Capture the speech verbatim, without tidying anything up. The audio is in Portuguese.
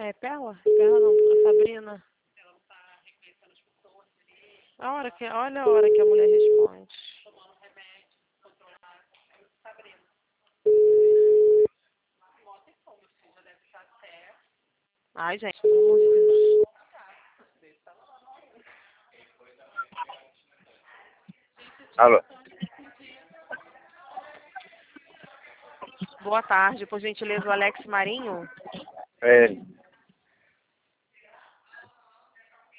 É Perla? Perla não, a Sabrina. A hora que, olha a hora que a mulher responde. Ai, gente, pelo amor de Deus. Alô? Boa tarde, por gentileza, o Alex Marinho. É.